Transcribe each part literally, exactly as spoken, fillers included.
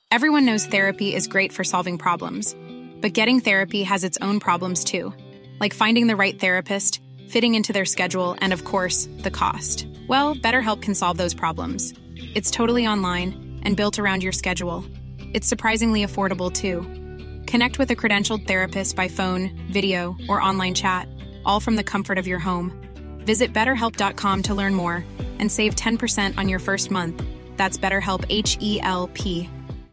Everyone knows therapy is great for solving problems, but getting therapy has its own problems too, like finding the right therapist, fitting into their schedule, and of course, the cost. Well, BetterHelp can solve those problems. It's totally online and built around your schedule. It's surprisingly affordable too. Connect with a credentialed therapist by phone, video, or online chat, all from the comfort of your home. Visit better help dot com to learn more and save ten percent on your first month. That's BetterHelp, H E L P.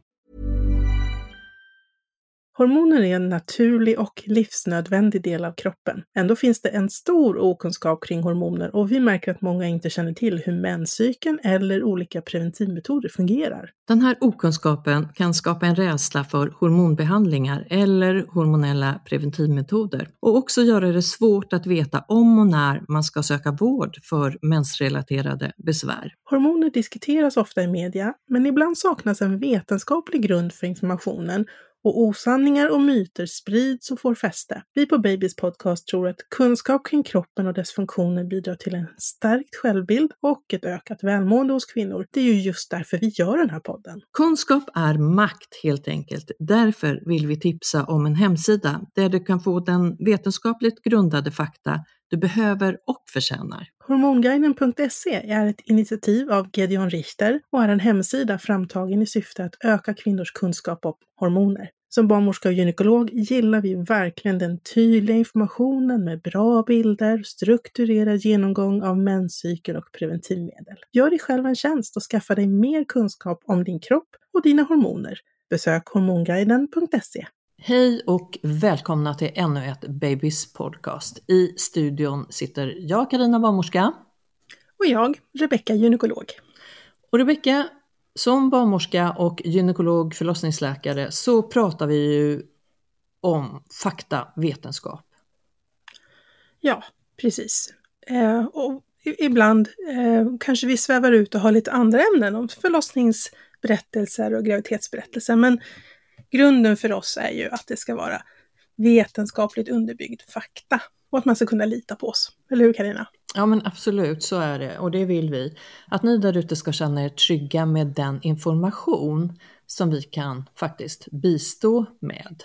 Hormoner är en naturlig och livsnödvändig del av kroppen. Ändå finns det en stor okunskap kring hormoner och vi märker att många inte känner till hur menscykeln eller olika preventivmetoder fungerar. Den här okunskapen kan skapa en rädsla för hormonbehandlingar eller hormonella preventivmetoder och också göra det svårt att veta om och när man ska söka vård för mensrelaterade besvär. Hormoner diskuteras ofta i media, men ibland saknas en vetenskaplig grund för informationen och osanningar och myter sprids och får fäste. Vi på Babys podcast tror att kunskap kring kroppen och dess funktioner bidrar till en stärkt självbild och ett ökat välmående hos kvinnor. Det är ju just därför vi gör den här podden. Kunskap är makt helt enkelt. Därför vill vi tipsa om en hemsida där du kan få den vetenskapligt grundade fakta du behöver och förtjänar. Hormonguiden punkt se är ett initiativ av Gedeon Richter och är en hemsida framtagen i syfte att öka kvinnors kunskap om hormoner. Som barnmorska och gynekolog gillar vi verkligen den tydliga informationen med bra bilder, strukturerad genomgång av menscykel och preventivmedel. Gör dig själv en tjänst och skaffa dig mer kunskap om din kropp och dina hormoner. Besök hormonguiden punkt se. Hej och välkomna till ännu ett Babys podcast. I studion sitter jag, Carina barnmorska. Och jag, Rebecka, gynekolog. Och Rebecka, som barnmorska och gynekolog förlossningsläkare så pratar vi ju om fakta, vetenskap. Ja, precis. Eh, och ibland eh, kanske vi svävar ut och har lite andra ämnen om förlossningsberättelser och graviditetsberättelser. Men grunden för oss är ju att det ska vara vetenskapligt underbyggd fakta och att man ska kunna lita på oss. Eller hur, Carina? Ja, men absolut, så är det, och det vill vi. Att ni där ute ska känna er trygga med den information som vi kan faktiskt bistå med.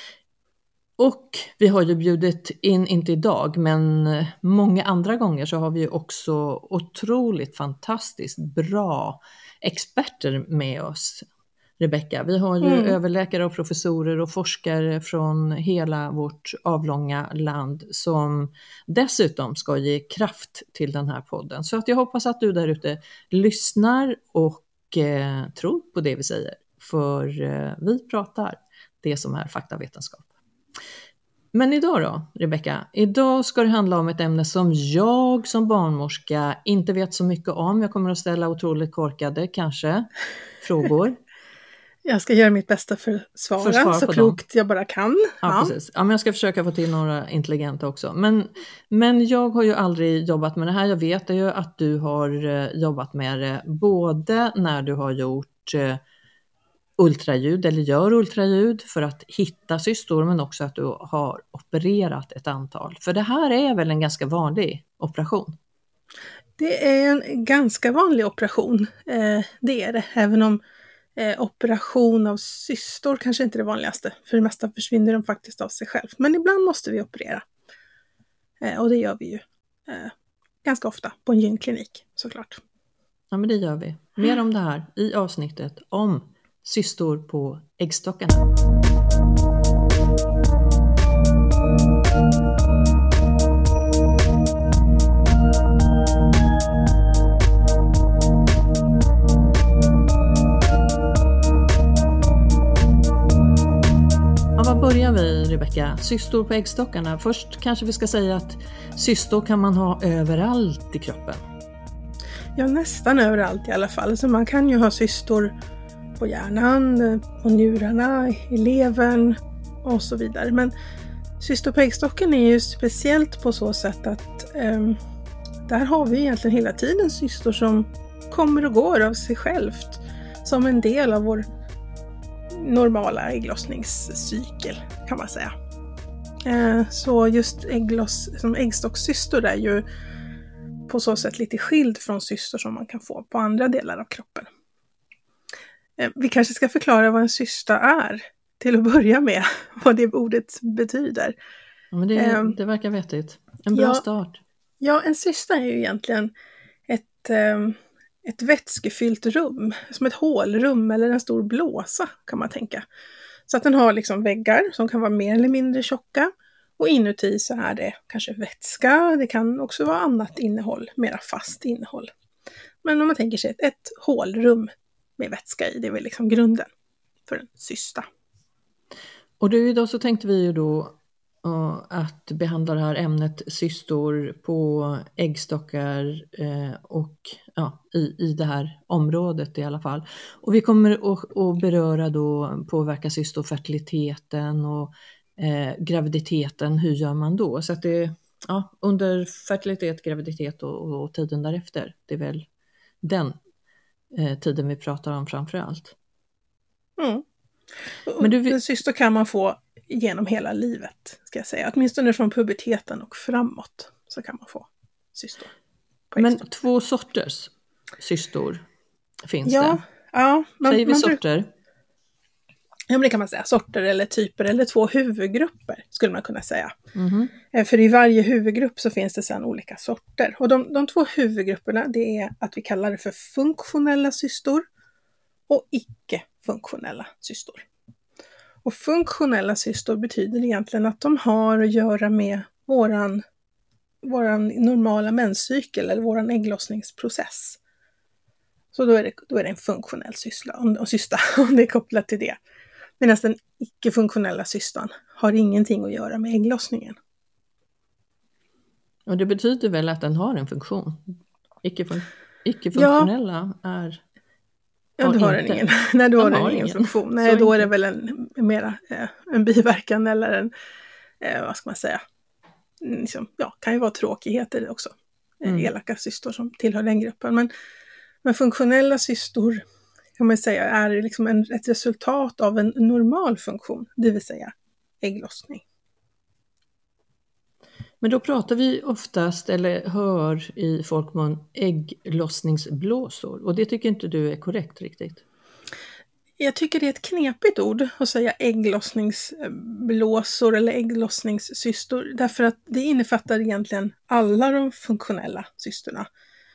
Och vi har ju bjudit in, inte idag, men många andra gånger så har vi ju också otroligt fantastiskt bra experter med oss. Rebecka, vi har ju mm. överläkare och professorer och forskare från hela vårt avlånga land som dessutom ska ge kraft till den här podden. Så att jag hoppas att du där ute lyssnar och eh, tror på det vi säger. För eh, vi pratar det som är faktavetenskap. Men idag då, Rebecka, idag ska det handla om ett ämne som jag som barnmorska inte vet så mycket om. Jag kommer att ställa otroligt korkade kanske frågor. Jag ska göra mitt bästa för att svara, för svara så klokt dem. Jag bara kan. Ja, ja, precis. Ja, men jag ska försöka få till några intelligenta också. Men, men jag har ju aldrig jobbat med det här. Jag vet ju att du har jobbat med det både när du har gjort eh, ultraljud eller gör ultraljud för att hitta cystor, men också att du har opererat ett antal. För det här är väl en ganska vanlig operation? Det är en ganska vanlig operation, eh, det är det. Även om Eh, operation av cystor kanske inte är det vanligaste. För det mesta försvinner de faktiskt av sig själv. Men ibland måste vi operera. Eh, och det gör vi ju eh, ganska ofta på en gynklinik såklart. Ja, men det gör vi. Mer om det här i avsnittet om cystor på äggstockarna. Var börjar vi, Rebecka? Cystor på äggstockarna. Först kanske vi ska säga att cystor kan man ha överallt i kroppen. Ja, nästan överallt i alla fall. Så man kan ju ha cystor på hjärnan, på njurarna, i levern och så vidare. Men cystor på äggstocken är ju speciellt på så sätt att eh, där har vi egentligen hela tiden cystor som kommer och går av sig självt. Som en del av vår normala ägglossningscykel kan man säga. Eh, så just äggloss, som äggstockscystor är ju på så sätt lite skild från cystor som man kan få på andra delar av kroppen. Eh, vi kanske ska förklara vad en cysta är till att börja med, vad det ordet betyder. Ja, men det, Eh, det verkar vettigt. En bra ja, start. Ja, en cysta är ju egentligen ett, eh, ett vätskefyllt rum, som ett hålrum eller en stor blåsa kan man tänka. Så att den har liksom väggar som kan vara mer eller mindre tjocka och inuti så är det kanske vätska, det kan också vara annat innehåll, mera fast innehåll. Men om man tänker sig ett, ett hålrum med vätska i, det är väl liksom grunden för en cysta. Och du, idag så tänkte vi ju då uh, att behandla det här ämnet cystor på äggstockar uh, och ja, i, i det här området i alla fall. Och vi kommer att, att beröra då påverka cystor fertiliteten och uh, graviditeten, hur gör man då? Så att det, ja, under fertilitet, graviditet och, och tiden därefter, det är väl den uh, tiden vi pratar om framför allt. Mm. Men du, en cystor kan man få genom hela livet, ska jag säga. Åtminstone från puberteten och framåt så kan man få cystor. Men två sorters cystor finns ja, det. Ja, man, Säger vi man sorter? Bruk... Ja, men det kan man säga. Sorter eller typer eller två huvudgrupper skulle man kunna säga. Mm-hmm. För i varje huvudgrupp så finns det sedan olika sorter. Och de, de två huvudgrupperna, det är att vi kallar det för funktionella cystor och icke-funktionella cystor. Och funktionella cystor betyder egentligen att de har att göra med våran, våran normala menscykel eller våran ägglossningsprocess. Så då är det, då är det en funktionell syssla, om, och cysta, om det är kopplat till det. Medan den icke-funktionella cystan har ingenting att göra med ägglossningen. Och det betyder väl att den har en funktion? Icke-fun- icke-funktionella ja. är... Ja, då har den ingen, nej, då har den ingen, ingen funktion. Nej, så då är det väl en, mera, eh, en biverkan eller en, eh, vad ska man säga, liksom, ja, kan ju vara tråkigheter också. Mm. Elaka cystor som tillhör den gruppen. Men, men funktionella cystor kan man säga är liksom en, ett resultat av en normal funktion, det vill säga ägglossning. Men då pratar vi oftast, eller hör i folkmun, ägglossningsblåsor. Och det tycker inte du är korrekt riktigt? Jag tycker det är ett knepigt ord att säga ägglossningsblåsor eller ägglossningscystor. Därför att det innefattar egentligen alla de funktionella cystorna.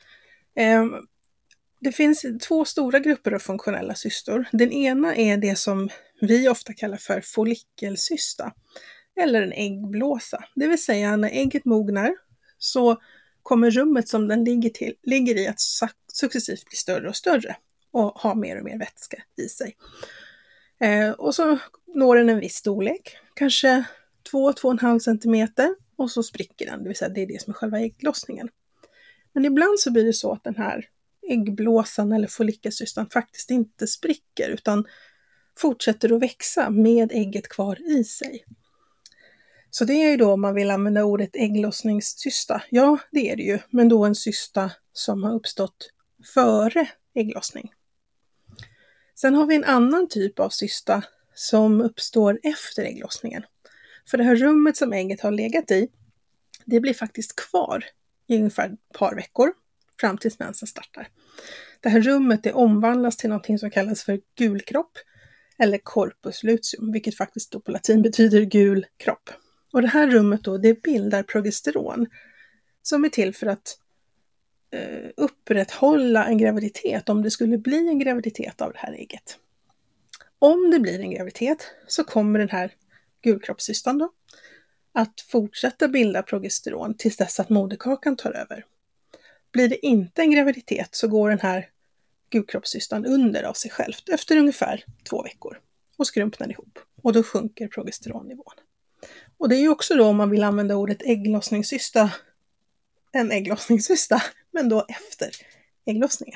Det finns två stora grupper av funktionella cystor. Den ena är det som vi ofta kallar för follikelcysta. Eller en äggblåsa. Det vill säga när ägget mognar så kommer rummet som den ligger, till, ligger i att successivt bli större och större. Och ha mer och mer vätska i sig. Eh, och så når den en viss storlek. Kanske två till två komma fem centimeter. Och så spricker den. Det vill säga det är det som är själva ägglossningen. Men ibland så blir det så att den här äggblåsan eller follikelsystan faktiskt inte spricker. Utan fortsätter att växa med ägget kvar i sig. Så det är ju då om man vill använda ordet ägglossningscysta. Ja, det är det ju. Men då en cysta som har uppstått före ägglossning. Sen har vi en annan typ av cysta som uppstår efter ägglossningen. För det här rummet som ägget har legat i, det blir faktiskt kvar i ungefär ett par veckor fram tills mensen startar. Det här rummet det omvandlas till något som kallas för gulkropp eller corpus luteum, vilket faktiskt då på latin betyder gul kropp. Och det här rummet då, det bildar progesteron som är till för att eh, upprätthålla en graviditet om det skulle bli en graviditet av det här ägget. Om det blir en graviditet så kommer den här gulkroppscystan då att fortsätta bilda progesteron tills dess att moderkakan tar över. Blir det inte en graviditet så går den här gulkroppscystan under av sig självt efter ungefär två veckor och skrumpnar ihop och då sjunker progesteronnivån. Och det är ju också då om man vill använda ordet ägglossningscysta, en ägglossningscysta, men då efter ägglossningen.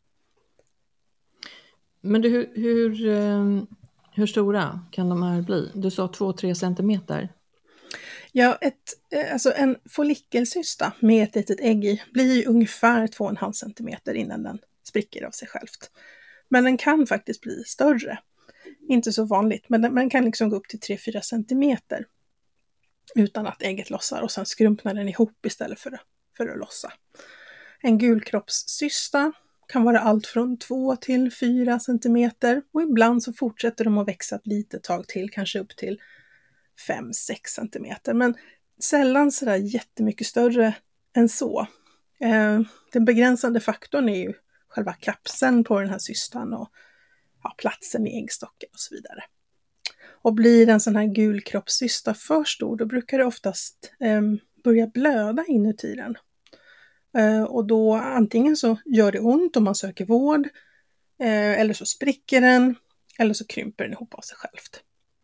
Men du, hur, hur, hur stora kan de här bli? Du sa två till tre centimeter. Ja, ett, alltså en follikelcysta med ett litet ägg i blir ju ungefär två komma fem centimeter innan den spricker av sig självt. Men den kan faktiskt bli större. Inte så vanligt, men den, den kan liksom gå upp till tre till fyra centimeter utan att ägget lossar och sen skrumpnar den ihop istället för, för att lossa. En gulkroppscysta kan vara allt från två till fyra centimeter och ibland så fortsätter de att växa ett litet tag till, kanske upp till fem sex centimeter. Men sällan sådär jättemycket större än så. Eh, den begränsande faktorn är ju själva kapseln på den här cystan och ja, platsen i äggstocken och så vidare. Och blir en sån här gulkroppscysta för stor, då brukar det oftast eh, börja blöda inuti den. Eh, och då antingen så gör det ont om man söker vård, eh, eller så spricker den, eller så krymper den ihop av sig självt.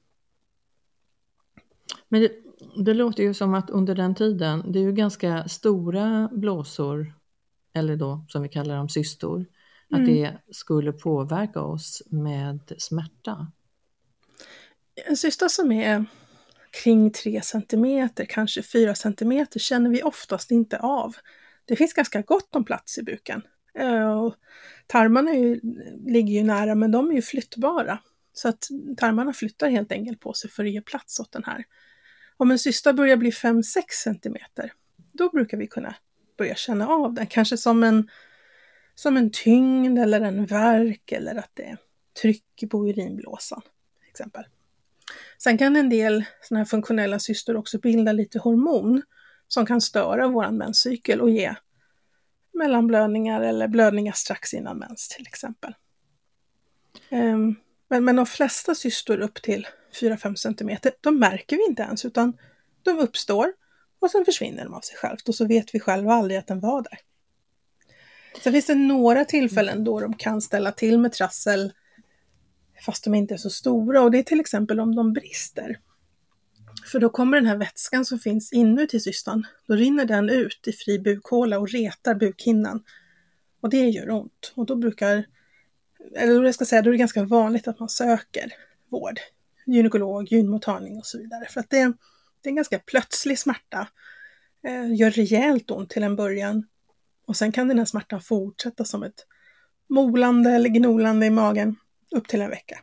Men det, det låter ju som att under den tiden, det är ju ganska stora blåsor, eller då som vi kallar dem cystor, att mm. det skulle påverka oss med smärta. En cysta som är kring tre centimeter, kanske fyra centimeter, känner vi oftast inte av. Det finns ganska gott om plats i buken. Och tarmarna är ju, ligger ju nära, men de är ju flyttbara. Så att tarmarna flyttar helt enkelt på sig för att ge plats åt den här. Om en cysta börjar bli fem sex centimeter, då brukar vi kunna börja känna av den. Kanske som en, som en tyngd eller en värk, eller att det är tryck på urinblåsan till exempel. Sen kan en del såna här funktionella cystor också bilda lite hormon som kan störa våran menscykel och ge mellanblödningar eller blödningar strax innan mens till exempel. Um, men, men de flesta cystor upp till fyra fem centimeter, de märker vi inte ens, utan de uppstår och sen försvinner de av sig självt och så vet vi själva aldrig att den var där. Sen finns det några tillfällen då de kan ställa till med trassel fast de inte är så stora, och det är till exempel om de brister. För då kommer den här vätskan som finns inuti cystan, då rinner den ut i fri bukhåla och retar bukhinnan. Och det gör ont. Och då brukar, eller jag ska säga, då är det ganska vanligt att man söker vård. Gynekolog, gynmottagning och så vidare. För att det är, det är en ganska plötslig smärta. Eh, gör rejält ont till en början. Och sen kan den här smärtan fortsätta som ett molande eller gnolande i magen upp till en vecka.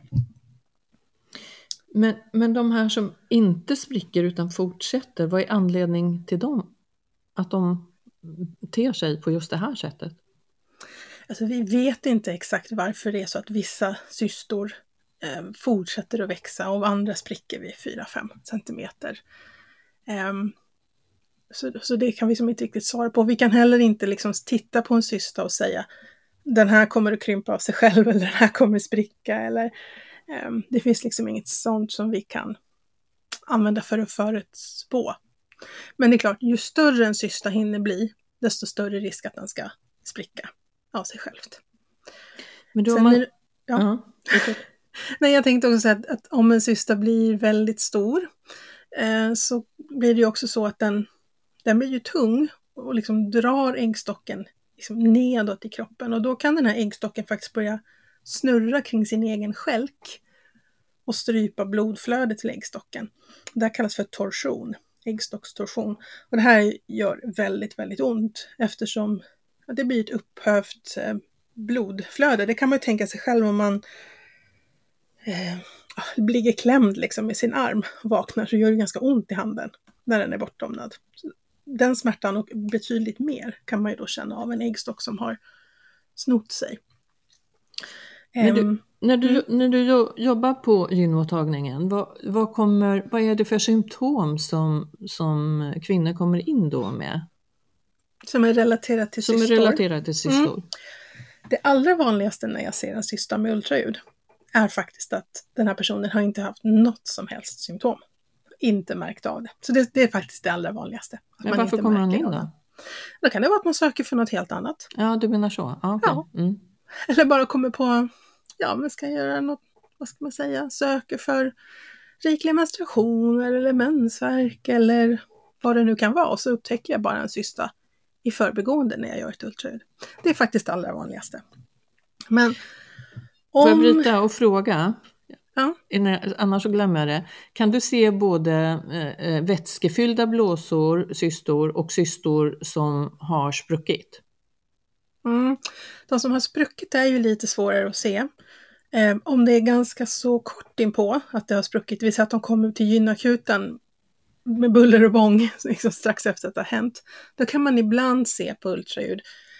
Men, men de här som inte spricker utan fortsätter, vad är anledning till dem? Att de ter sig på just det här sättet? Alltså vi vet inte exakt varför det är så att vissa cystor eh, fortsätter att växa och andra spricker vid fyra fem centimeter. Eh, så, så det kan vi som inte riktigt svara på. Vi kan heller inte liksom titta på en cysta och säga den här kommer att krympa av sig själv eller den här kommer att spricka. Eller, eh, det finns liksom inget sånt som vi kan använda för att förutspå. Men det är klart, ju större en cysta hinner bli, desto större risk att den ska spricka av sig självt. Men då Sen man... är, ja. Uh-huh. Okay. Nej, jag tänkte också säga att, att om en cysta blir väldigt stor eh, så blir det ju också så att den, den blir ju tung och liksom drar äggstocken liksom nedåt i kroppen. Och då kan den här äggstocken faktiskt börja snurra kring sin egen stjälk och strypa blodflödet till äggstocken. Det här kallas för torsion, äggstockstorsion. Och det här gör väldigt, väldigt ont eftersom det blir ett upphövt eh, blodflöde. Det kan man ju tänka sig själv om man eh, ligger klämd liksom med sin arm och vaknar, så gör det ganska ont i handen när den är bortdomnad. Så den smärtan och betydligt mer kan man ju då känna av en äggstock som har snott sig. När du, när du, mm. när du jobbar på gynmottagningen, vad, vad, kommer, vad är det för symptom som, som kvinnor kommer in då med? Som är relaterat till som cystor. Som är relaterat till cystor. Mm. Det allra vanligaste när jag ser en cysta med ultraljud är faktiskt att den här personen har inte haft något som helst symptom. Inte märkt av det. Så det, det är faktiskt det allra vanligaste. Att Men man varför inte kommer man in då? Då kan det vara att man söker för något helt annat. Ja, du menar så. Ah, okay. Ja. Mm. Eller bara kommer på, ja, men ska jag göra något, vad ska man säga, söker för rikliga menstruationer eller mensvärk eller vad det nu kan vara. Och så upptäcker jag bara en cysta i förbigående när jag gör ett ultraljud. Det är faktiskt det allra vanligaste. Men om... Får jag bryta och fråga? Ja. Annars så glömmer jag det. Kan du se både eh, vätskefyllda blåsor, cystor och cystor som har spruckit? Mm. De som har spruckit är ju lite svårare att se. Eh, om det är ganska så kort inpå att det har spruckit, det vill säga att de kommer till gynakuten med buller och bång liksom strax efter att det har hänt, då kan man ibland se på ultraljud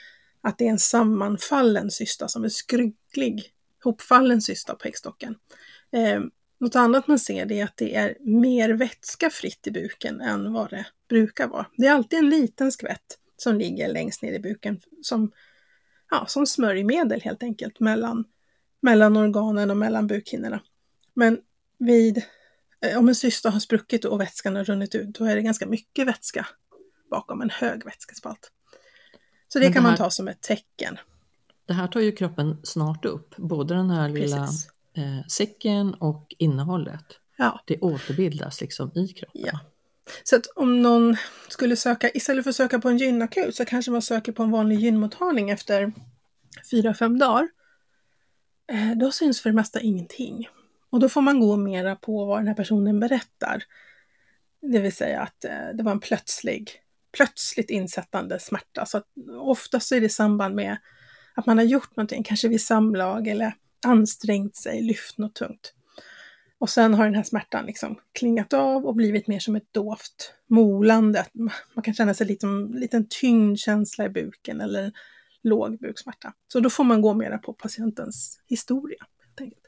att det är en sammanfallen cysta som är skrynklig, hopfallen cysta på äggstocken. Eh, något annat man ser det är att det är mer vätska fritt i buken än vad det brukar vara. Det är alltid en liten skvätt som ligger längst ner i buken som, ja, som smörjmedel helt enkelt mellan, mellan organen och mellan bukhinnorna. Men vid, om en cysta har spruckit och vätskan har runnit ut, då är det ganska mycket vätska bakom en hög vätskespalt. Så det, det kan här, man ta som ett tecken. Det här tar ju kroppen snart upp, både den här lilla eh, säcken och innehållet. Ja. Det återbildas liksom i kroppen. Ja. Så att om någon skulle söka, istället för att söka på en gynakut, så kanske man söker på en vanlig gynmottagning efter fyra fem dagar. Eh, då syns för det mesta ingenting. Och då får man gå mera på vad den här personen berättar. Det vill säga att eh, det var en plötslig, plötsligt insättande smärta. Så att oftast är det i samband med att man har gjort någonting, kanske vid samlag eller ansträngt sig, lyft något tungt. Och sen har den här smärtan liksom klingat av och blivit mer som ett dovt molande. Man kan känna sig lite som en liten tyngdkänsla i buken eller låg buksmärta. Så då får man gå mera på patientens historia, helt enkelt.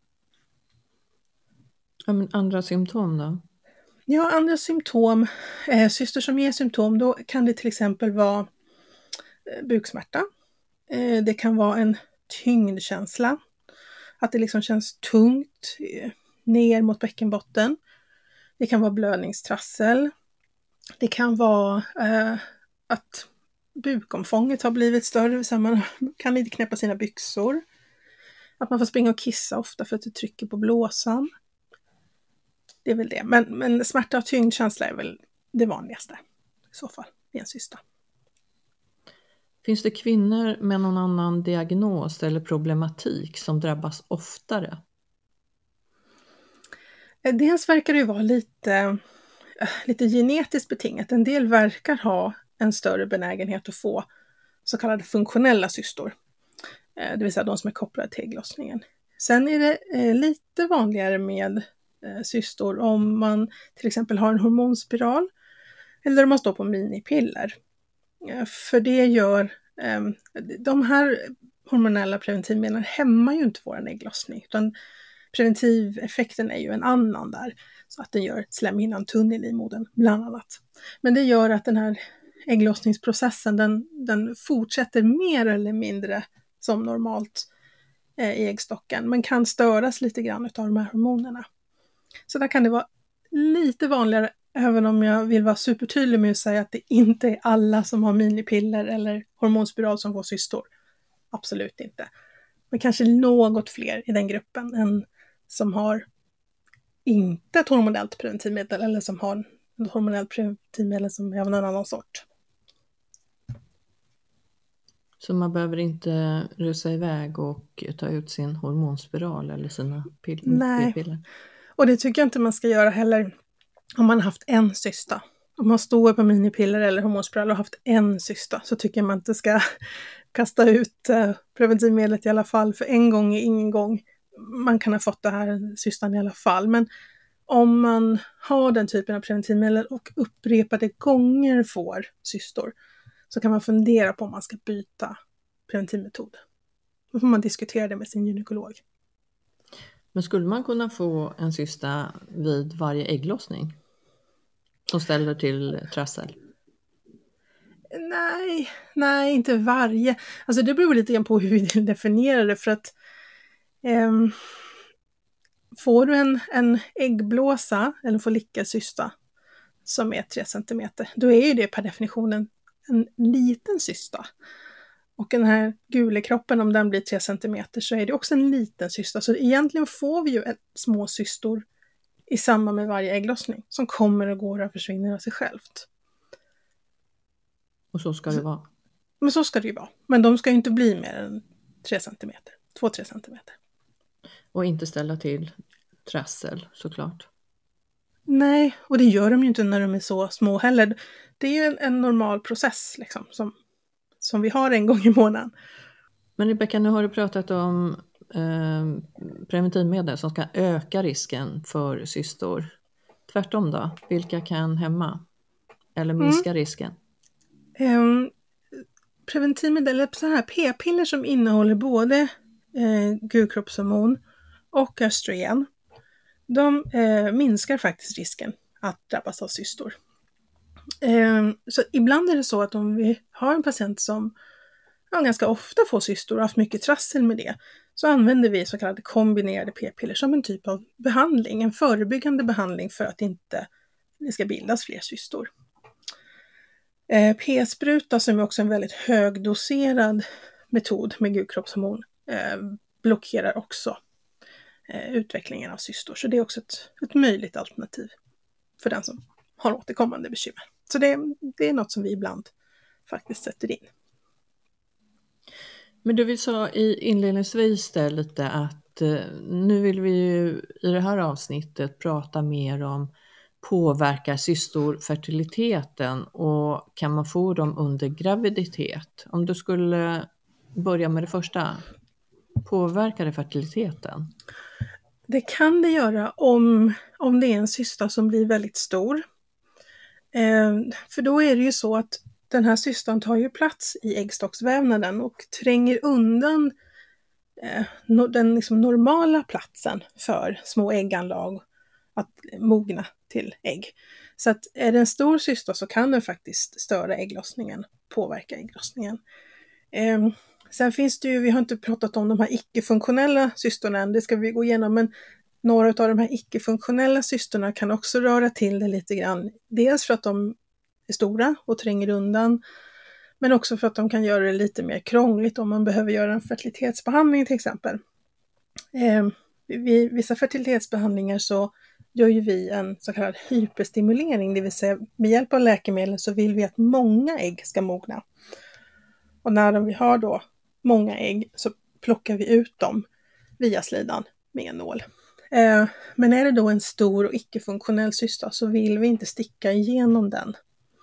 Ja, men andra symptom då? Ja, andra symptom. Eh, syster som ger symptom, då kan det till exempel vara eh, buksmärta. Eh, det kan vara en tyngdkänsla. Att det liksom känns tungt eh, ner mot bäckenbotten. Det kan vara blödningstrassel. Det kan vara eh, att bukomfånget har blivit större, så man kan inte knäppa sina byxor. Att man får springa och kissa ofta för att det trycker på blåsan. Det är väl det. Men, men smärta och tyngdkänsla är väl det vanligaste i så fall i en cysta. Finns det kvinnor med någon annan diagnos eller problematik som drabbas oftare? Dels verkar det ju vara lite, lite genetiskt betingat. En del verkar ha en större benägenhet att få så kallade funktionella cystor. Det vill säga de som är kopplade till ägglossningen. Sen är det lite vanligare med cystor om man till exempel har en hormonspiral eller om man står på minipiller. För det gör, de här hormonella preventivmedlen hämmar ju inte vår ägglossning, utan preventiveffekten är ju en annan där, så att den gör slemhinnan tunn i livmodern bland annat. Men det gör att den här ägglossningsprocessen den, den fortsätter mer eller mindre som normalt eh, i äggstocken, men kan störas lite grann av de här hormonerna. Så där kan det vara lite vanligare, även om jag vill vara supertydlig med att säga att det inte är alla som har minipiller eller hormonspiral som får cystor. Absolut inte. Men kanske något fler i den gruppen än som har inte ett hormonellt preventivmedel eller som har ett hormonellt preventivmedel som är av en annan sort. Så man behöver inte rusa iväg och ta ut sin hormonspiral eller sina pill- Nej. piller? Och det tycker jag inte man ska göra heller om man har haft en cysta. Om man står på minipiller eller hormonspiral och har haft en cysta, så tycker man inte ska kasta ut preventivmedlet i alla fall. För en gång är ingen gång. Man kan ha fått det här cystan i alla fall. Men om man har den typen av preventivmedel och upprepade gånger får cystor, så kan man fundera på om man ska byta preventivmetod. Då får man diskutera det med sin gynekolog. Men skulle man kunna få en cysta vid varje ägglossning som ställer till trassel? Nej, nej, inte varje. Alltså det beror lite grann på hur vi definierar det, för att eh, får du en, en äggblåsa eller follikelcysta som är tre centimeter, då är ju det per definition en, en liten cysta. Och den här gulekroppen, om den blir tre centimeter, så är det också en liten cysta. Så egentligen får vi ju ett små cystor i samband med varje ägglossning som kommer och går och försvinner av sig självt. Och så ska det vara? Men så ska det ju vara. Men de ska ju inte bli mer än tre centimeter. två till tre centimeter. Och inte ställa till trassel, såklart. Nej, och det gör de ju inte när de är så små heller. Det är ju en, en normal process liksom, som, som vi har en gång i månaden. Men Rebecka, nu har du pratat om eh, preventivmedel som ska öka risken för cystor. Tvärtom då, vilka kan hämma eller minska mm. risken? Um, preventivmedel eller så här p-piller som innehåller både eh, gulkroppshormon och östrogen, de eh, minskar faktiskt risken att drabbas av cystor. Eh, så ibland är det så att om vi har en patient som ja, ganska ofta får cystor och haft mycket trassel med det, så använder vi så kallade kombinerade p-piller som en typ av behandling, en förebyggande behandling för att inte det ska bildas fler cystor. Eh, p-spruta, som är också en väldigt högdoserad metod med gulkroppshormon, eh, blockerar också eh, utvecklingen av cystor. Så det är också ett, ett möjligt alternativ för den som har återkommande bekymmer. Så det, det är något som vi ibland faktiskt sätter in. Men du, vi sa i inledningsvis där lite att eh, nu vill vi ju i det här avsnittet prata mer om påverkar cystor fertiliteten och kan man få dem under graviditet? Om du skulle börja med det första, påverkar det fertiliteten? Det kan det göra om, om det är en cysta som blir väldigt stor. Eh, för då är det ju så att den här cystan tar ju plats i äggstocksvävnaden och tränger undan eh, no, den liksom normala platsen för små ägganlag att mogna till ägg. Så att är det en stor cysta så kan den faktiskt störa ägglossningen, påverka ägglossningen. Eh, sen finns det ju, vi har inte pratat om de här icke-funktionella cystorna än, det ska vi gå igenom, men några av de här icke-funktionella cystorna kan också röra till det lite grann. Dels för att de är stora och tränger undan, men också för att de kan göra det lite mer krångligt om man behöver göra en fertilitetsbehandling till exempel. Eh, vid vissa fertilitetsbehandlingar så gör ju vi en så kallad hyperstimulering, det vill säga med hjälp av läkemedel så vill vi att många ägg ska mogna. Och när vi har då många ägg så plockar vi ut dem via slidan med en nål. Eh, men är det då en stor och icke-funktionell cysta så vill vi inte sticka igenom den.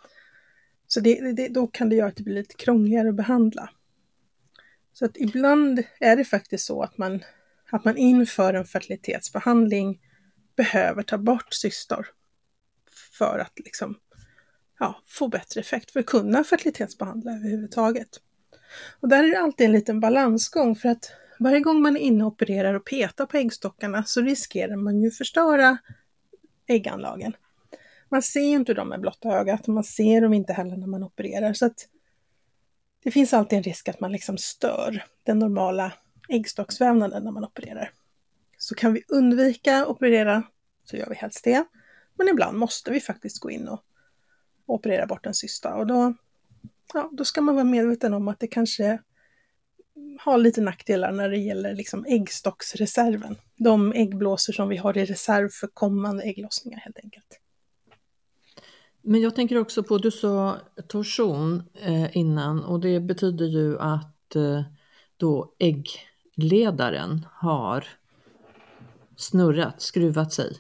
Så det, det, då kan det göra att det blir lite krångligare att behandla. Så att ibland är det faktiskt så att man, att man inför en fertilitetsbehandling behöver ta bort cystor för att liksom, ja, få bättre effekt, för att kunna fertilitetsbehandla överhuvudtaget. Och där är det alltid en liten balansgång, för att varje gång man är inne och opererar och petar på äggstockarna så riskerar man ju förstöra ägganlagen. Man ser ju inte dem med blotta ögat och man ser dem inte heller när man opererar. Så att det finns alltid en risk att man liksom stör den normala äggstocksvävnaden när man opererar. Så kan vi undvika att operera så gör vi helst det. Men ibland måste vi faktiskt gå in och operera bort en cysta. Och då, ja, då ska man vara medveten om att det kanske har lite nackdelar när det gäller liksom äggstocksreserven. De äggblåsor som vi har i reserv för kommande ägglossningar helt enkelt. Men jag tänker också på, du sa torsion eh, innan, och det betyder ju att eh, då äggledaren har snurrat, skruvat sig.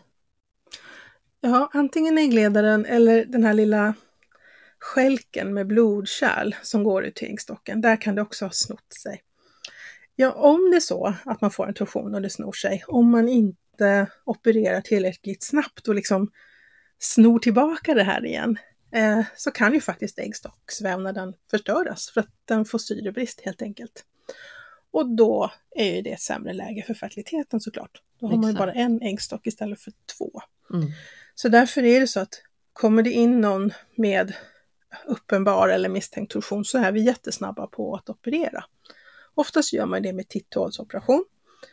Ja, antingen äggledaren eller den här lilla skälken med blodkärl som går ut till äggstocken. Där kan det också ha snott sig. Ja, om det är så att man får en torsion och det snor sig, om man inte opererar tillräckligt snabbt och liksom snor tillbaka det här igen, eh, så kan ju faktiskt äggstocksvävnaden förstöras för att den får syrebrist helt enkelt. Och då är ju det ett sämre läge för fertiliteten såklart. Då har man ju bara en äggstock istället för två. Mm. Så därför är det så att kommer det in någon med uppenbar eller misstänkt torsion så är vi jättesnabba på att operera. Oftast gör man det med titthålsoperation.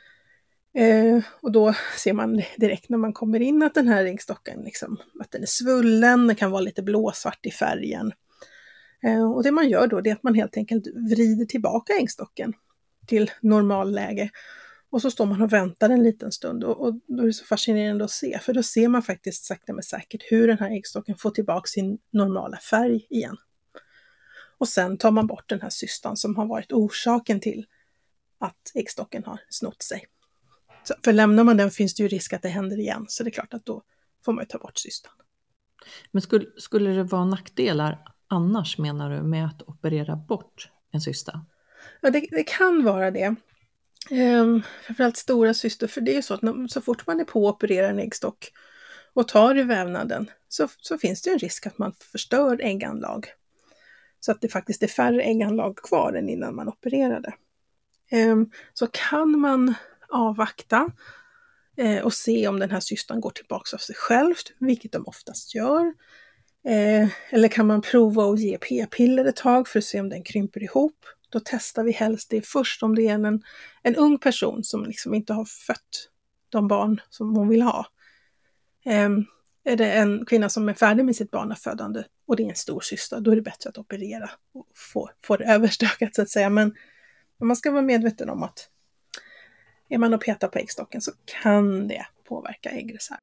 Eh, och då ser man direkt när man kommer in att den här äggstocken liksom, att den är svullen, den kan vara lite blåsvart i färgen. Eh, och det man gör då är att man helt enkelt vrider tillbaka äggstocken till normalläge. Och så står man och väntar en liten stund och, och då är det så fascinerande att se. För då ser man faktiskt sakta men säkert hur den här äggstocken får tillbaka sin normala färg igen. Och sen tar man bort den här cystan som har varit orsaken till att äggstocken har snott sig. Så för lämnar man den finns det ju risk att det händer igen. Så det är klart att då får man ju ta bort cystan. Men skulle, skulle det vara nackdelar annars, menar du, med att operera bort en cysta? Ja, det, det kan vara det. Um, framförallt stora cystor, för det är ju så att när, så fort man är på att operera en äggstock och tar i vävnaden så, så finns det ju en risk att man förstör ägganlag. så att det faktiskt är färre ägganlag kvar än innan man opererade. Så kan man avvakta och se om den här cystan går tillbaka av sig själv, vilket de oftast gör. Eller kan man prova att ge p-piller ett tag för att se om den krymper ihop. Då testar vi helst det först om det är en, en ung person som liksom inte har fött de barn som hon vill ha. Är det en kvinna som är färdig med sitt barnafödande och det är en stor cysta, då är det bättre att operera och få, få det överstökat så att säga. Men man ska vara medveten om att är man och petar på äggstocken så kan det påverka äggreserv.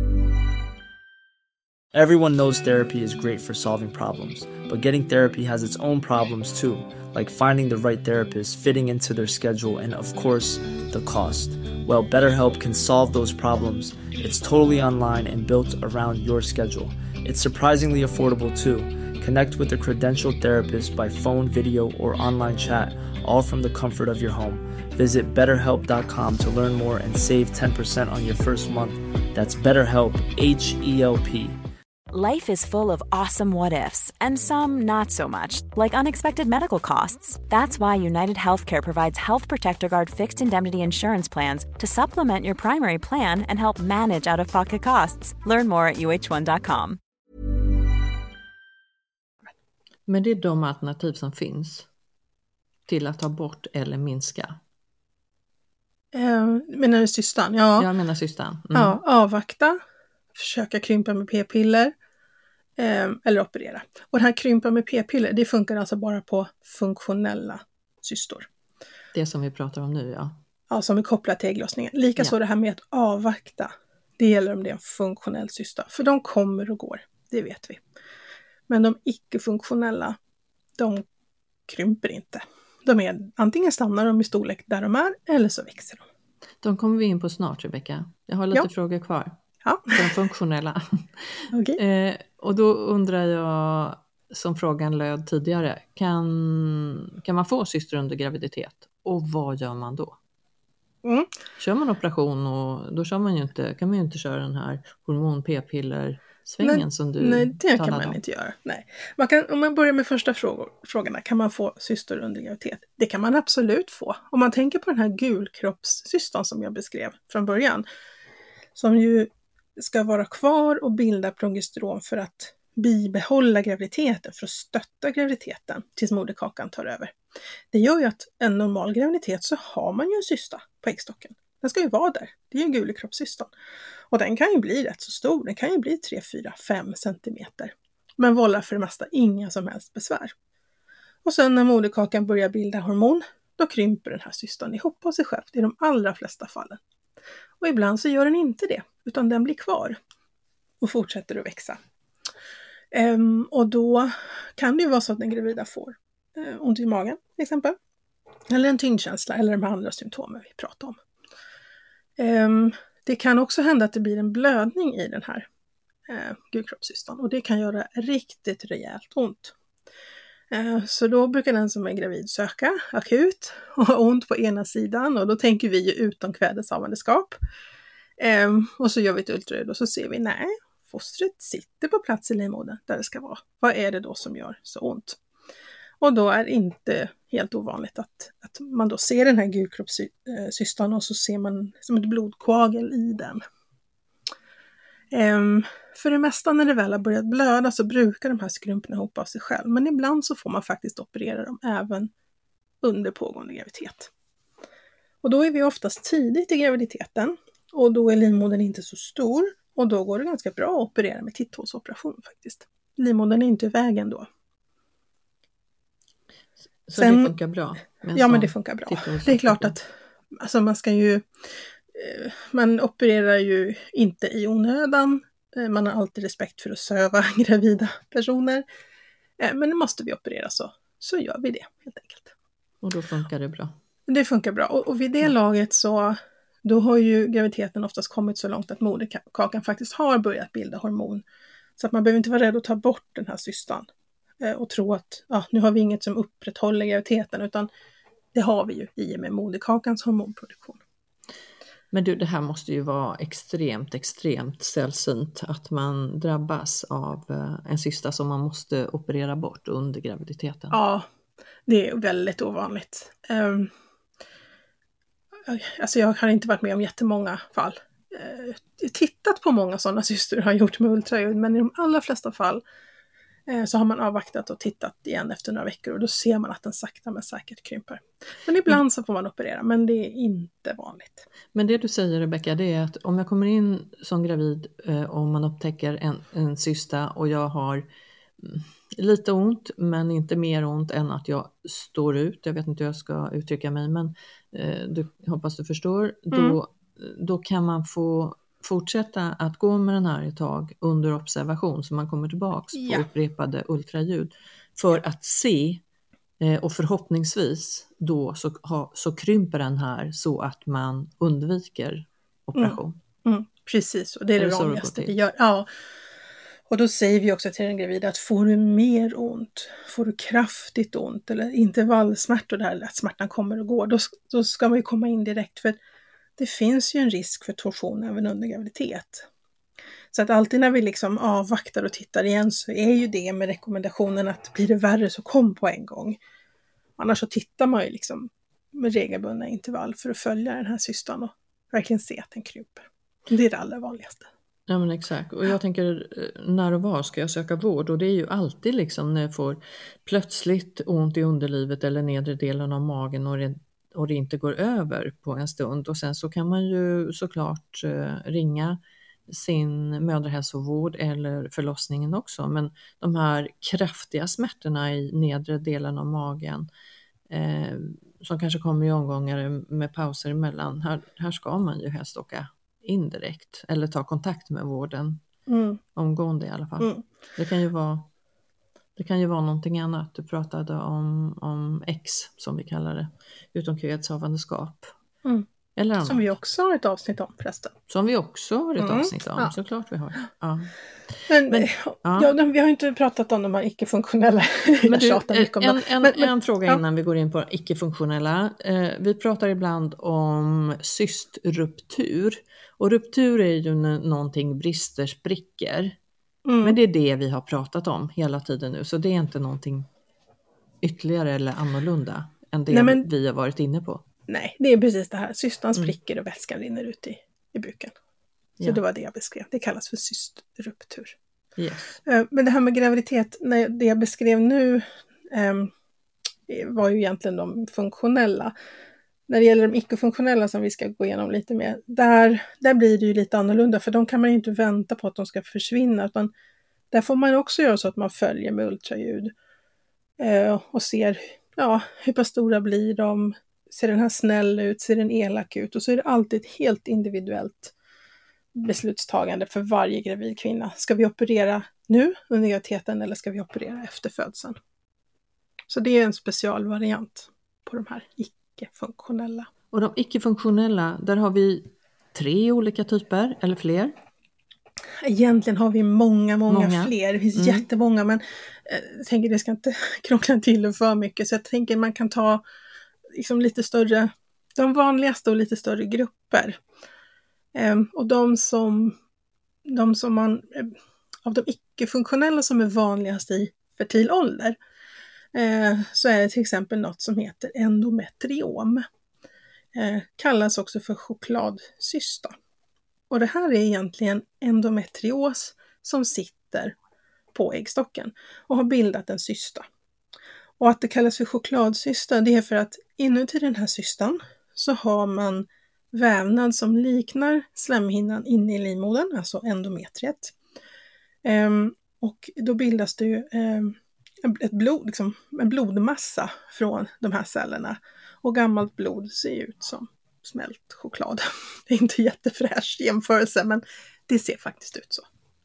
Everyone knows therapy is great for solving problems, but getting therapy has its own problems too, like finding the right therapist, fitting into their schedule, and of course, the cost. Well, BetterHelp can solve those problems. It's totally online and built around your schedule. It's surprisingly affordable too. Connect with a credentialed therapist by phone, video, or online chat, all from the comfort of your home. Visit better help dot com to learn more and save ten percent on your first month. That's BetterHelp, H E L P. Life is full of awesome what-ifs, and some not so much, like unexpected medical costs. That's why United Healthcare provides Health Protector Guard fixed indemnity insurance plans to supplement your primary plan and help manage out-of-pocket costs. Learn more at U H one dot com. Men det är de alternativ som finns till att ta bort eller minska. Uh, menar du cystan? Ja. Jag menar cystan. Mm. Ja, avvakta, försöka krympa med p-piller eh, eller operera. Och det här krympa med p-piller, det funkar alltså bara på funktionella cystor. Det som vi pratar om nu, ja. Ja, som är kopplat till ägglossningen. Likaså ja. Det här med att avvakta, det gäller om det är en funktionell cysta. För de kommer och går, det vet vi. Men de icke-funktionella, de krymper inte. De är, antingen stannar de i storlek där de är, eller så växer de. De kommer vi in på snart, Rebecka. Jag har lite ja. frågor kvar. Ja. De funktionella. Okay. eh, och då undrar jag, som frågan löd tidigare, kan, kan man få cystor under graviditet? Och vad gör man då? Mm. Kör man operation och då kör man ju inte, kan man ju inte köra den här hormon p-piller svängen nej, som du nej, det kan man om. inte göra. Nej. Man kan, om man börjar med första frågor, frågorna, kan man få cystor under graviditet? Det kan man absolut få. Om man tänker på den här gulkroppscystan som jag beskrev från början, som ju ska vara kvar och bilda progesteron för att bibehålla graviditeten, för att stötta graviditeten tills moderkakan tar över. Det gör ju att en normal graviditet så har man ju en cysta på äggstocken. Den ska ju vara där. Det är ju gulkroppscystan. Och den kan ju bli rätt så stor. Den kan ju bli tre, fyra, fem centimeter. Men vållar för det mesta inga som helst besvär. Och sen när moderkakan börjar bilda hormon, då krymper den här cystan ihop av sig själv i de allra flesta fallen. Och ibland så gör den inte det, utan den blir kvar och fortsätter att växa. Um, och då kan det ju vara så att den gravida får uh, ont i magen till exempel. Eller en tyngdkänsla eller de andra symptomen vi pratar om. Um, det kan också hända att det blir en blödning i den här uh, gulkroppscystan. Och det kan göra riktigt rejält ont. Uh, så då brukar den som är gravid söka akut och ha ont på ena sidan. Och då tänker vi ju utomkvädeshavandeskap. Um, och så gör vi ett ultraljud och så ser vi nej. Fostret sitter på plats i livmodern där det ska vara. Vad är det då som gör så ont? Och då är det inte helt ovanligt att, att man då ser den här gulkroppscystan och så ser man som ett blodkoagel i den. Um, för det mesta när det väl har börjat blöda så brukar de här skrumporna ihop av sig själv. Men ibland så får man faktiskt operera dem även under pågående graviditet. Och då är vi oftast tidigt i graviditeten och då är livmodern inte så stor. Och då går det ganska bra att operera med titthålsoperation faktiskt. Livmodern är inte i vägen då. Så Sen, det funkar bra? Ja, men det funkar bra. Det är klart att alltså man ska ju... Man opererar ju inte i onödan. Man har alltid respekt för att söva gravida personer. Men nu måste vi operera så, så gör vi det helt enkelt. Och då funkar det bra? Det funkar bra. Och, och vid det ja. laget så... Då har ju graviditeten oftast kommit så långt att moderkakan faktiskt har börjat bilda hormon. Så att man behöver inte vara rädd att ta bort den här cystan. Eh, och tro att ja, nu har vi inget som upprätthåller graviditeten. Utan det har vi ju i och med moderkakans hormonproduktion. Men du, det här måste ju vara extremt, extremt sällsynt att man drabbas av en cysta som man måste operera bort under graviditeten. Ja, det är väldigt ovanligt. Um, alltså jag har inte varit med om jättemånga fall. Uh, jag har tittat på många sådana cystor har gjort med ultraljud, men i de allra flesta fall uh, så har man avvaktat och tittat igen efter några veckor och då ser man att den sakta men säkert krymper. Men ibland mm. så får man operera, men det är inte vanligt. Men det du säger, Rebecka, det är att om jag kommer in som gravid uh, och man upptäcker en, en cysta och jag har mm, lite ont men inte mer ont än att jag står ut, jag vet inte hur jag ska uttrycka mig, men eh, du, hoppas du förstår, mm. då, då kan man få fortsätta att gå med den här ett tag under observation så man kommer tillbaks ja. på upprepade ultraljud för att se eh, och förhoppningsvis då så, ha, så krymper den här så att man undviker operation. Mm. Mm. Precis, och det är det, är det vanligaste vi gör. Ja. Och då säger vi också till den gravida att får du mer ont, får du kraftigt ont eller intervallsmärtor där att smärtan kommer och går, då, då ska man ju komma in direkt för det finns ju en risk för torsion även under graviditet. Så att alltid när vi liksom avvaktar och tittar igen så är ju det med rekommendationen att blir det värre så kom på en gång. Annars så tittar man ju liksom med regelbundna intervall för att följa den här cystan och verkligen se att den krymper. Det är det allra vanligaste. Ja men exakt, och jag tänker när och var ska jag söka vård, och det är ju alltid liksom när jag får plötsligt ont i underlivet eller nedre delen av magen och det, och det inte går över på en stund, och sen så kan man ju såklart eh, ringa sin mödrahälsovård eller förlossningen också, men de här kraftiga smärtorna i nedre delen av magen eh, som kanske kommer i omgångar med pauser emellan, här, här ska man ju helst åka indirekt eller ta kontakt med vården mm. omgående i alla fall. Mm. Det kan ju vara det kan ju vara någonting annat. Du pratade om, om X som vi kallar det, utomkvedshavandeskap. Mm. Eller som vi också har ett avsnitt om förresten. Som vi också har ett mm. avsnitt om, ja. Såklart vi har. Ja. Men, men ja. Ja, vi har inte pratat om de här icke-funktionella. Men du, en, en, en, men, en fråga ja. innan vi går in på icke-funktionella. Eh, vi pratar ibland om cystruptur. Och ruptur är ju n- någonting brister, spricker. Mm. Men det är det vi har pratat om hela tiden nu. Så det är inte någonting ytterligare eller annorlunda än det Nej, men... vi har varit inne på. Nej, det är precis det här. Cystan spricker mm. och vätskan rinner ut i, i buken. Så ja. det var det jag beskrev. Det kallas för cystruptur. Yes. Men det här med graviditet, det jag beskrev nu um, var ju egentligen de funktionella. När det gäller de icke-funktionella som vi ska gå igenom lite mer, där, där blir det ju lite annorlunda, för de kan man ju inte vänta på att de ska försvinna, utan där får man också göra så att man följer med ultraljud eh, och ser ja, hur pass stora blir de, ser den här snäll ut, ser den elak ut, och så är det alltid ett helt individuellt beslutstagande för varje gravid kvinna. Ska vi operera nu under graviditeten eller ska vi operera efter födseln? Så det är en specialvariant på de här icke-funktionella. Och de icke-funktionella, där har vi tre olika typer eller fler? Egentligen har vi många, många, många. fler. Det finns mm. jättemånga, men jag tänker det ska inte krångla till för mycket. Så jag tänker man kan ta liksom lite större, de vanligaste och lite större grupper. Um, och de som, de som man, av de icke-funktionella som är vanligast i fertil ålder, uh, så är det till exempel något som heter endometriom. Uh, kallas också för chokladcysta. Och det här är egentligen endometrios som sitter på äggstocken och har bildat en cysta. Och att det kallas för chokladcysta, det är för att inuti den här cystan så har man vävnad som liknar slemhinnan inne i livmodern, alltså endometriet. Um, och då bildas det ju um, ett blod, liksom, en blodmassa från de här cellerna. Och gammalt blod ser ut som smält choklad. Det är inte jättefräsch jämförelse, men det ser faktiskt ut så.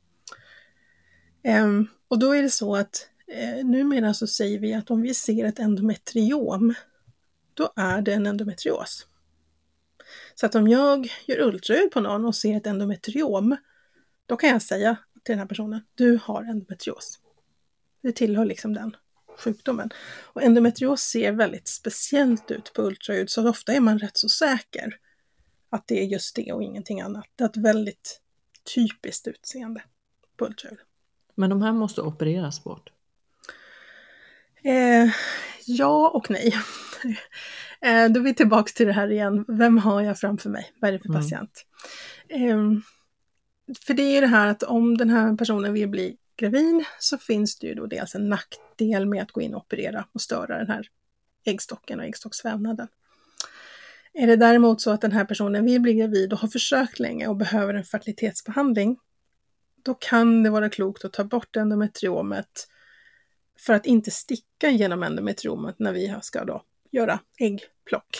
Um, och då är det så att uh, numera så säger vi att om vi ser ett endometriom, då är det en endometrios. Så att om jag gör ultraljud på någon och ser ett endometriom, då kan jag säga till den här personen, du har endometrios. Det tillhör liksom den sjukdomen. Och endometrios ser väldigt speciellt ut på ultraljud, så ofta är man rätt så säker att det är just det och ingenting annat. Det är ett väldigt typiskt utseende på ultraljud. Men de här måste opereras bort? Eh, ja och nej. eh, då är vi tillbaka till det här igen. Vem har jag framför mig? Vad är det för Mm. patient? Eh, för det är ju det här att om den här personen vill bli gravid så finns det ju då dels en nackdel med att gå in och operera och störa den här äggstocken och äggstocksvävnaden. Är det däremot så att den här personen vill bli gravid och har försökt länge och behöver en fertilitetsbehandling, då kan det vara klokt att ta bort endometriomet för att inte sticka genom endometriomet när vi ska då göra äggplock.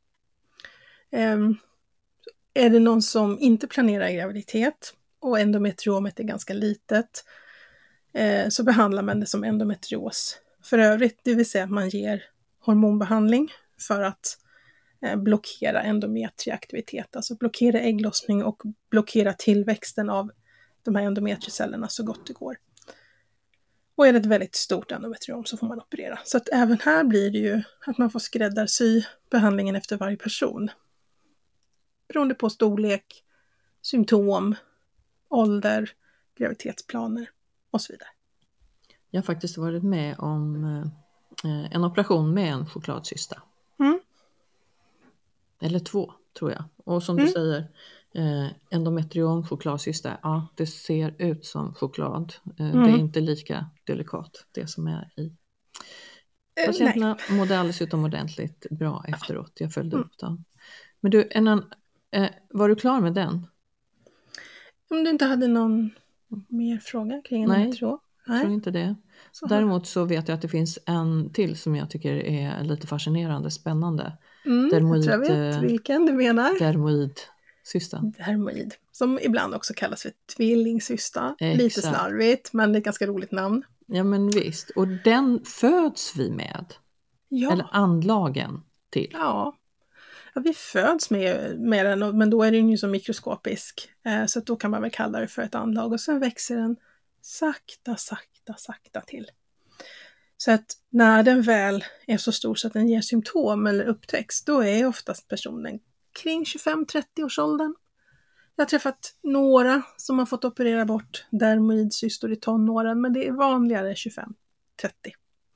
Um, är det någon som inte planerar graviditet och endometriomet är ganska litet, eh, så behandlar man det som endometrios för övrigt, det vill säga att man ger hormonbehandling för att eh, blockera endometriaktivitet, alltså blockera ägglossning och blockera tillväxten av de här endometriecellerna så gott det går. Och är det ett väldigt stort endometriom så får man operera. Så att även här blir det ju att man får skräddarsy behandlingen efter varje person. Beroende på storlek, symptom, ålder, graviditetsplaner och så vidare. Jag har faktiskt varit med om eh, en operation med en chokladcysta. Mm. Eller två, tror jag. Och som Mm. du säger, eh, endometriom, chokladcysta, ja, det ser ut som choklad. Eh, Mm. Det är inte lika delikat, det som är i. Eh, Patienterna nej. mådde alldeles utomordentligt bra efteråt. Jag följde Mm. upp dem. Men du, en annan, eh, var du klar med den? Om du inte hade någon mer fråga kring Nej. endometriom? Jag tror inte det. Så Däremot så vet jag att det finns en till som jag tycker är lite fascinerande, spännande. Mm, dermoid, jag tror jag vet eh, vilken du menar. Dermoidcystan. Dermoid, som ibland också kallas för tvillingcysta. Lite Exakt. slarvigt, men det är ett ganska roligt namn. Ja men visst, och den föds vi med. Ja, Eller anlagen till. ja. ja vi föds med, med den, men då är den ju så mikroskopisk. Eh, så att då kan man väl kalla det för ett anlag. Och sen växer den sakta, sakta, sakta till. Så att när den väl är så stor så att den ger symptom eller upptäcks, då är oftast personen kring tjugofem till trettio års åldern. Jag har träffat några som har fått operera bort dermoidcystor i tonåren, men det är vanligare tjugofem till trettio.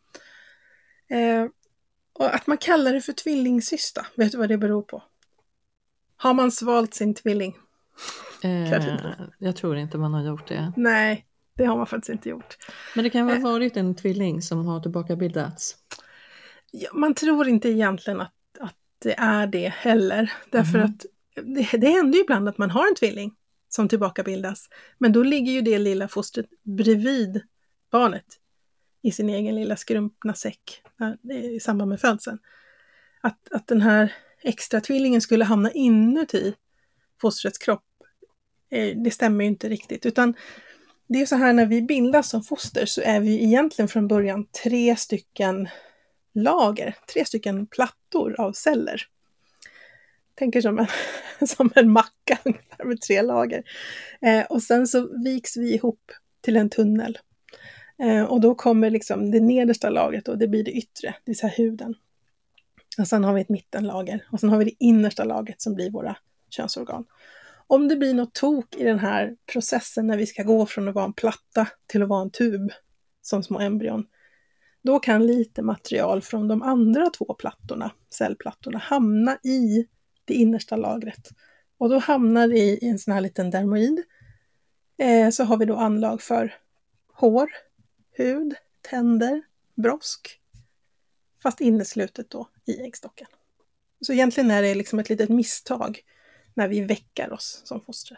Eh, och att man kallar det för tvillingcysta, vet du vad det beror på? Har man svalt sin tvilling? Eh, jag tror inte man har gjort det. Nej, det har man faktiskt inte gjort. Men det kan ha varit en tvilling som har tillbakabildats. Ja, man tror inte egentligen att, att det är det heller. Därför Mhm. att det, det händer ju ibland att man har en tvilling som tillbakabildas. Men då ligger ju det lilla fostret bredvid barnet i sin egen lilla skrumpna säck när, i samband med födseln. Att, att den här extra tvillingen skulle hamna inuti fostrets kropp, eh, det stämmer ju inte riktigt. Utan det är så här, när vi bildas som foster så är vi egentligen från början tre stycken lager, tre stycken plattor av celler. Tänker som en, som en macka ungefär med tre lager. Eh, och sen så viks vi ihop till en tunnel. Eh, och då kommer liksom det nedersta lagret och det blir det yttre, det vill säga huden. Och sen har vi ett mittenlager och sen har vi det innersta lagret som blir våra könsorgan. Om det blir något tok i den här processen när vi ska gå från att vara en platta till att vara en tub som små embryon, då kan lite material från de andra två plattorna, cellplattorna, hamna i det innersta lagret. Och då hamnar det i en sån här liten dermoid. Eh, så har vi då anlag för hår, hud, tänder, brosk. Fast inneslutet då i äggstocken. Så egentligen är det liksom ett litet misstag när vi väckar oss som fostret.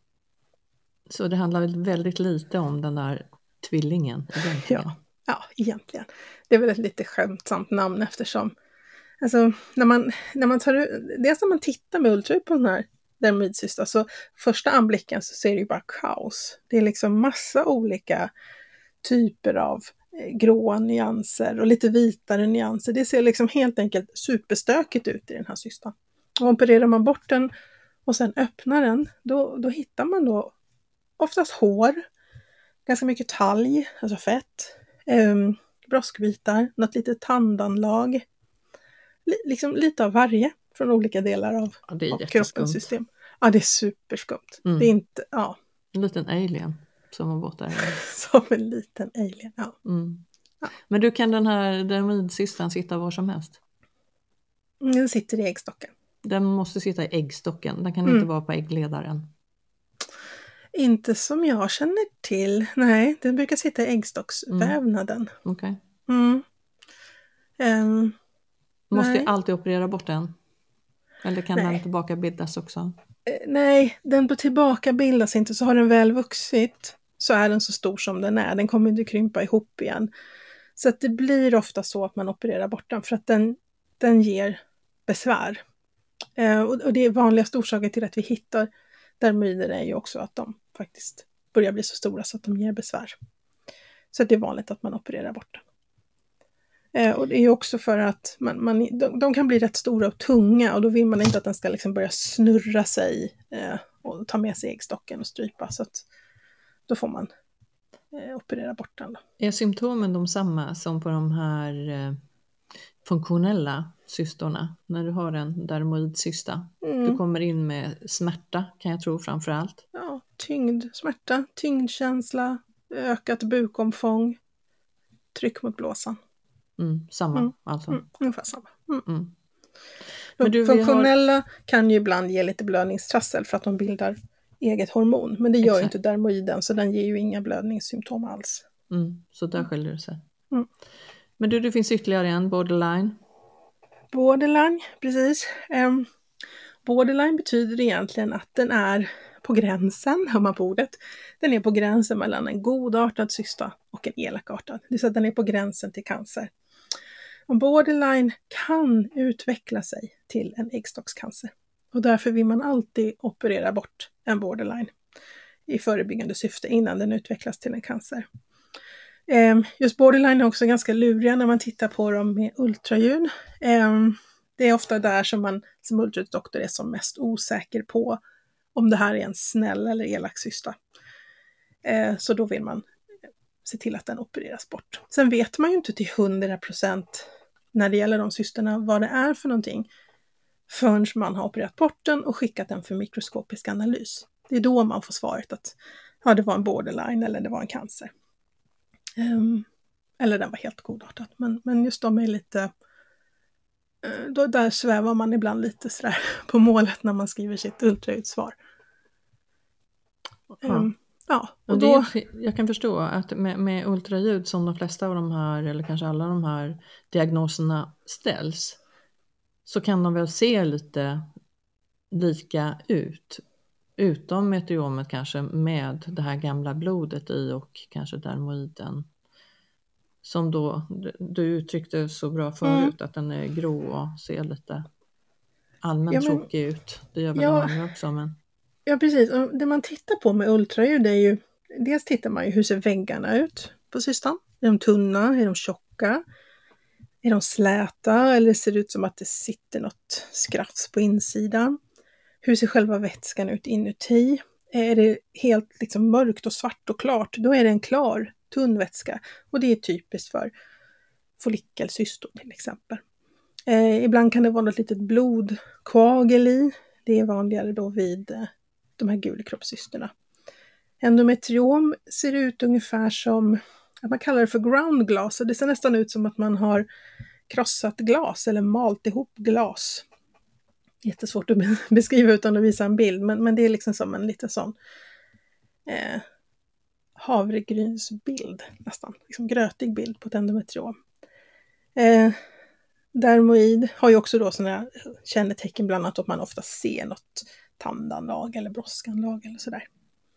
Så det handlar väl väldigt lite om den där tvillingen egentligen. Ja, ja, egentligen. Det är väl ett lite skämtsamt namn eftersom alltså, när man, när man tar det som man tittar med ultraljud på den här dermoidcysta, så första anblicken så ser det ju bara kaos. Det är liksom massa olika typer av gråa nyanser och lite vitare nyanser. Det ser liksom helt enkelt superstökigt ut i den här cystan. Och opererar man bort den och sen öppnar den, då, då hittar man då oftast hår, ganska mycket talg, alltså fett, eh, broskbitar, något litet tandanlag, L- liksom lite av varje från olika delar av, Ja, det är av jätteskumt. kroppens system. Ja, det är superskumt. Mm. Det är inte, ja. En liten alien som har bott där. Som en liten alien, ja. Mm. Ja. Men du, kan den här dermoidcystan sitta var som helst? Den sitter i äggstocken. Den måste sitta i äggstocken, den kan Mm. inte vara på äggledaren. Inte som jag känner till. Nej, den brukar sitta i äggstocksvävnaden. Okej. Mm. Um, Måste nej. jag alltid operera bort den? Eller kan Nej. den tillbakabildas också? Eh, nej, den på tillbaka bildas inte. Så har den väl vuxit så är den så stor som den är. Den kommer inte krympa ihop igen. Så att det blir ofta så att man opererar bort den för att den, den ger besvär. Eh, och, och det är vanligaste orsaken till att vi hittar dermoider är ju också att de faktiskt börjar bli så stora så att de ger besvär. Så att det är vanligt att man opererar bort den. Eh, och det är ju också för att man, man, de, de kan bli rätt stora och tunga och då vill man inte att den ska liksom börja snurra sig eh, och ta med sig äggstocken och strypa. Så att då får man eh, operera bort den. Då. Är symptomen de samma som på de här eh, funktionella cystorna? När du har en dermoidcysta. Mm. Du kommer in med smärta, kan jag tro framför allt. Ja, tyngd, smärta, tyngdkänsla, ökat bukomfång, tryck mot blåsan. Mm, samma Mm. alltså. Mm, ungefär samma. Mm. Mm. Men du, vi Funktionella har... kan ju ibland ge lite blödningstrassel för att de bildar eget hormon. Men det gör ju Exakt. inte dermoiden så den ger ju inga blödningssymptom alls. Mm, så där skiljer det sig. Mm. Men du, det finns ytterligare en, borderline. Borderline, precis. Um, borderline betyder egentligen att den är på gränsen, hör man på ordet. Den är på gränsen mellan en godartad cysta och en elakartad. Det är så att den är på gränsen till cancer. Och borderline kan utveckla sig till en äggstockscancer. Och därför vill man alltid operera bort en borderline i förebyggande syfte innan den utvecklas till en cancer. Just borderline är också ganska luriga när man tittar på dem med ultraljud. Det är ofta där som man som ultraljudsdoktor är som mest osäker på om det här är en snäll eller elak cysta. Så då vill man se till att den opereras bort. Sen vet man ju inte till hundra procent när det gäller de cysterna vad det är för någonting förrän man har opererat bort den och skickat den för mikroskopisk analys. Det är då man får svaret att ja, det var en borderline eller det var en cancer. Um, eller den var helt godartad. Men, men just de är lite... Uh, då, där svävar man ibland lite sådär på målet när man skriver sitt ultraljudssvar. Ja. Um, ja, och Och då... det, jag kan förstå att med, med ultraljud som de flesta av de här, eller kanske alla de här diagnoserna ställs, så kan de väl se lite lika ut. Utom meteomet kanske med det här gamla blodet i och kanske dermoiden. Som då, du uttryckte så bra förut mm. att den är grå och ser lite allmänt ja, men, tråkig ut. Det gör väl ja, de andra också. Men... Ja precis, och det man tittar på med ultraljud är ju, dels tittar man ju hur ser väggarna ut på cystan. Är de tunna? Är de tjocka? Är de släta? Eller ser det ut som att det sitter något skrafs på insidan? Hur ser själva vätskan ut inuti? Är det helt liksom mörkt och svart och klart, då är det en klar, tunn vätska. Och det är typiskt för follikelcystor till exempel. Eh, ibland kan det vara något litet blodkvagel i. Det är vanligare då vid eh, de här gulkroppscysterna. Endometriom ser ut ungefär som, att man kallar det för ground glass. Det ser nästan ut som att man har krossat glas eller malt ihop glas. Jättesvårt att beskriva utan att visa en bild, men, men det är liksom som en liten sån eh, havregrynsbild, nästan, liksom grötig bild på ett endometriom. Eh, dermoid har ju också då sådana kännetecken, bland annat att man ofta ser något tandanlag eller broskanlag eller sådär.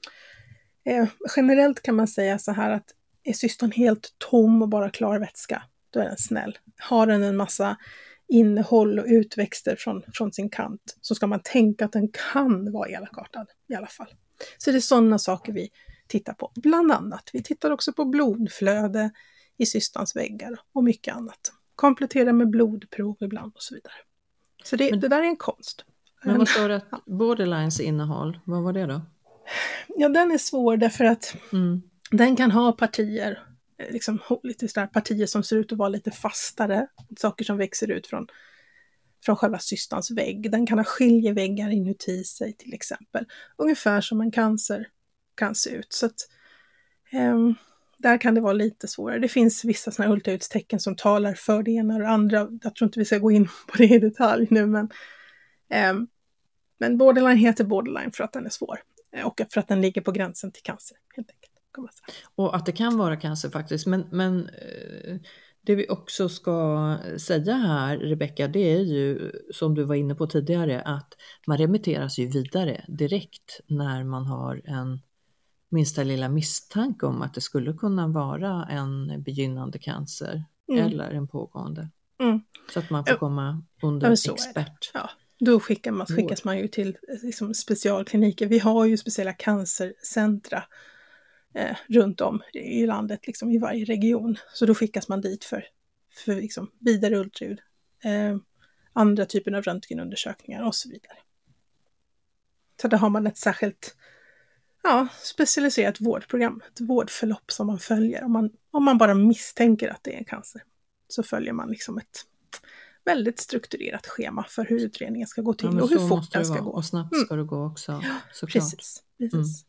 Eh, generellt kan man säga så här att är cyston helt tom och bara klar vätska, då är den snäll. Har den en massa innehåll och utväxter från, från sin kant, så ska man tänka att den kan vara elakartad i alla fall. Så det är sådana saker vi tittar på. Bland annat, vi tittar också på blodflöde i cystans väggar och mycket annat. Komplettera med blodprov ibland och så vidare. Så det, men, det där är en konst. Men vad står det att borderlines innehåll? Vad var det då? Ja, den är svår därför att mm. den kan ha partier, liksom lite sådär partier som ser ut att vara lite fastare, saker som växer ut från, från själva cystans vägg. Den kan ha skiljeväggar inuti sig till exempel. Ungefär som en cancer kan se ut. Så att, um, där kan det vara lite svårare. Det finns vissa sådana ultraljudstecken som talar för det ena och det andra. Jag tror inte vi ska gå in på det i detalj nu, men, um, men borderline heter borderline för att den är svår. Och för att den ligger på gränsen till cancer, helt enkelt. Kan man säga. Och att det kan vara cancer faktiskt. Men, men det vi också ska säga här, Rebecka, det är ju som du var inne på tidigare, att man remitteras ju vidare direkt när man har en minsta lilla misstanke om att det skulle kunna vara en begynnande cancer mm. eller en pågående. Mm. Så att man får komma under ja, expert. Ja, då skickar man, skickas man ju till liksom, specialkliniker. Vi har ju speciella cancercentra eh, runt om i landet, liksom, i varje region. Så då skickas man dit för, för liksom, vidare ultraljud, eh, andra typer av röntgenundersökningar och så vidare. Så där har man ett särskilt ja, specialiserat vårdprogram, ett vårdförlopp som man följer. Om man, om man bara misstänker att det är cancer så följer man liksom ett väldigt strukturerat schema för hur utredningen ska gå till ja, och hur fort den ska gå. Och snabbt ska mm. det gå också, såklart. Precis, precis.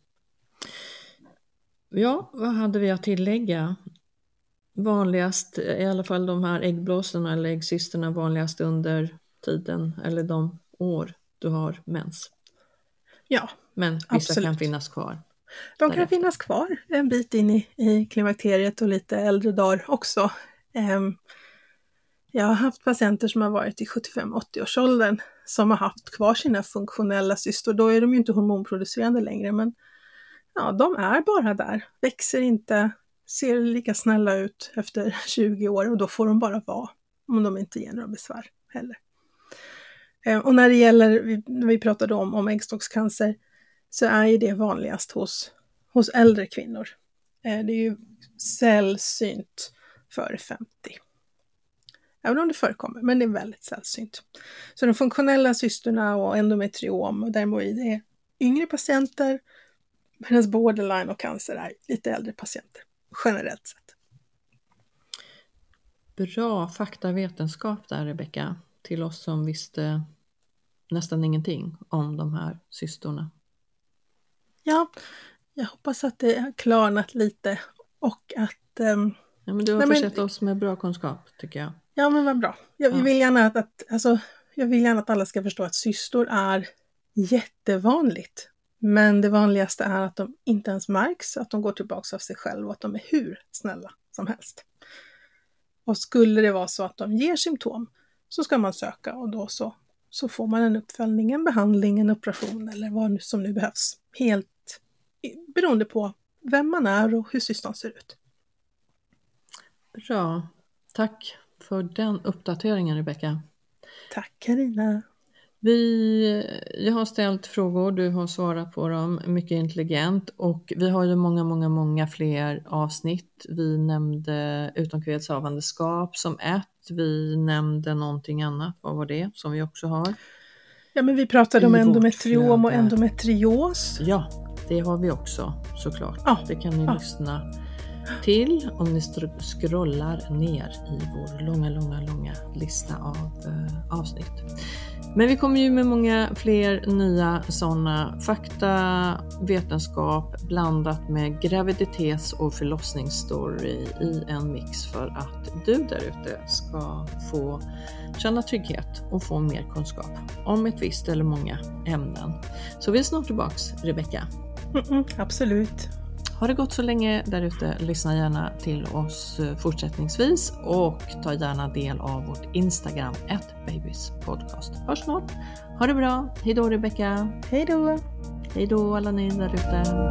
Mm. Ja, vad hade vi att tillägga? Vanligast, i alla fall de här äggblåsorna eller äggcysterna, vanligast under tiden eller de år du har mens. Ja, men vissa absolut. Kan finnas kvar. De därefter. Kan finnas kvar en bit in i, i klimakteriet och lite äldre dagar också. Um, jag har haft patienter som har varit i sjuttiofem till åttio års åldern som har haft kvar sina funktionella cystor. Då är de ju inte hormonproducerande längre, men ja, de är bara där. Växer inte, ser lika snälla ut efter tjugo år och då får de bara vara om de inte ger några besvär heller. Och när det gäller, när vi pratade om, om äggstockscancer så är ju det vanligast hos, hos äldre kvinnor. Det är ju sällsynt före femtio. Även om det förekommer, men det är väldigt sällsynt. Så de funktionella cystorna och endometriom och dermoid är yngre patienter, medan borderline och cancer är lite äldre patienter, generellt sett. Bra faktavetenskap där, Rebecka, till oss som visste nästan ingenting om de här cystorna. Ja, jag hoppas att det har klarnat lite och att... Um, ja, men du har nej, försett men, oss med bra kunskap, tycker jag. Ja, men vad bra. Jag, ja. vill gärna att, att, alltså, jag vill gärna att alla ska förstå att cystor är jättevanligt. Men det vanligaste är att de inte ens märks, att de går tillbaka av sig själva och att de är hur snälla som helst. Och skulle det vara så att de ger symptom så ska man söka och då så, så får man en uppföljning, en behandling, en operation eller vad som nu behövs. Helt beroende på vem man är och hur cystorn ser ut. Bra. Tack för den uppdateringen, Rebecka. Tack, Carina. Vi, jag har ställt frågor, du har svarat på dem mycket intelligent och vi har ju många, många, många fler avsnitt. Vi nämnde utomkvedshavandeskap som ett, vi nämnde någonting annat, vad var det som vi också har? Ja, men vi pratade om endometriom och endometrios. Ja, det har vi också såklart. Ja. Det kan ni ja. lyssna till om ni scrollar ner i vår långa, långa, långa lista av eh, avsnitt. Men vi kommer ju med många fler nya sådana fakta, vetenskap blandat med graviditets- och förlossningsstory i en mix för att du där ute ska få känna trygghet och få mer kunskap om ett visst eller många ämnen. Så vi är snart tillbaks, Rebecka. Mm-mm, absolut. Har det gått så länge där ute, lyssna gärna till oss fortsättningsvis och ta gärna del av vårt Instagram at babyspodcast. Hörs snart. Ha det bra. Hej då, Rebecka. Hej då. Hej då alla ni där ute.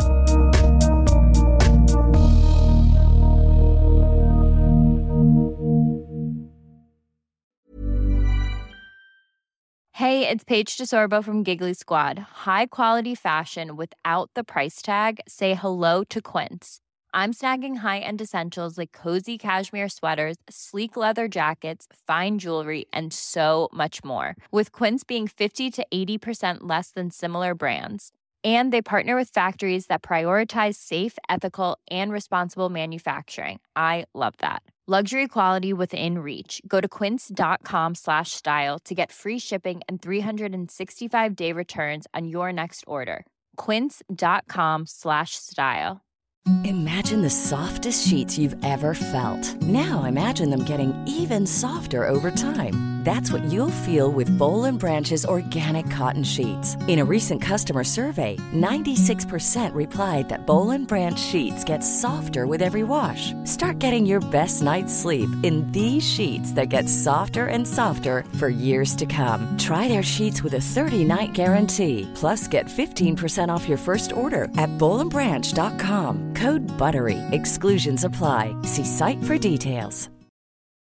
Hey, it's Paige DeSorbo from Giggly Squad. High quality fashion without the price tag. Say hello to Quince. I'm snagging high-end essentials like cozy cashmere sweaters, sleek leather jackets, fine jewelry, and so much more. With Quince being fifty to eighty percent less than similar brands. And they partner with factories that prioritize safe, ethical, and responsible manufacturing. I love that. Luxury quality within reach. Go to quince.com slash style to get free shipping and three sixty-five day returns on your next order. Quince.com slash style. Imagine the softest sheets you've ever felt. Now imagine them getting even softer over time. That's what you'll feel with Boll and Branch's organic cotton sheets. In a recent customer survey, ninety-six percent replied that Boll and Branch sheets get softer with every wash. Start getting your best night's sleep in these sheets that get softer and softer for years to come. Try their sheets with a thirty-night guarantee. Plus, get fifteen percent off your first order at boll and branch dot com. Code BUTTERY. Exclusions apply. See site for details.